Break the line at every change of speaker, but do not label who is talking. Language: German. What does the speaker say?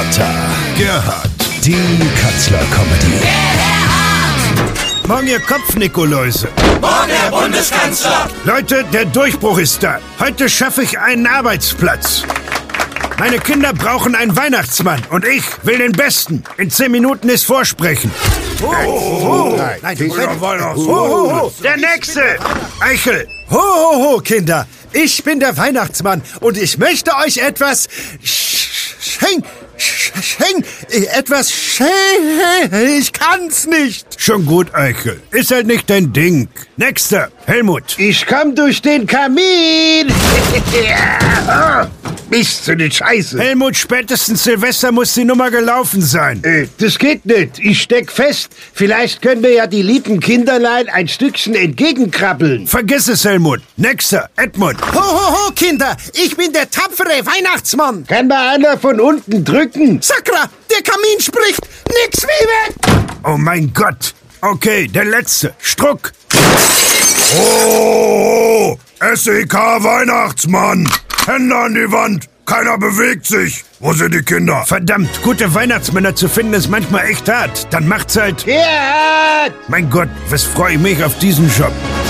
Vater. Gerhard. Die Kanzler-Comedy.
Morgen Ihr Kopf, Nikoläuse.
Morgen, Herr Bundeskanzler.
Leute, der Durchbruch ist da. Heute schaffe ich einen Arbeitsplatz. Meine Kinder brauchen einen Weihnachtsmann und ich will den Besten. In 10 Minuten ist Vorsprechen. Der Nächste! Eichel!
Ho, Kinder! Ich bin der Weihnachtsmann und ich möchte euch etwas etwas schenken. Ich kann's nicht.
Schon gut, Eichel. Ist halt nicht dein Ding. Nächster, Helmut.
Ich komm durch den Kamin. Bis zu den Scheiße.
Helmut, spätestens Silvester muss die Nummer gelaufen sein.
Das geht nicht. Ich steck fest. Vielleicht können wir ja die lieben Kinderlein ein Stückchen entgegenkrabbeln.
Vergiss es, Helmut. Nächster, Edmund.
Ho, Kinder! Ich bin der tapfere Weihnachtsmann!
Kann mal einer von unten drücken?
Sakra, der Kamin spricht! Nix wie weg!
Oh mein Gott. Okay, der Letzte, Struck. Oh, SEK Weihnachtsmann. Hände an die Wand. Keiner bewegt sich. Wo sind die Kinder? Verdammt, gute Weihnachtsmänner zu finden ist manchmal echt hart. Dann macht's halt...
Gerhard!
Mein Gott, was freue ich mich auf diesen Job.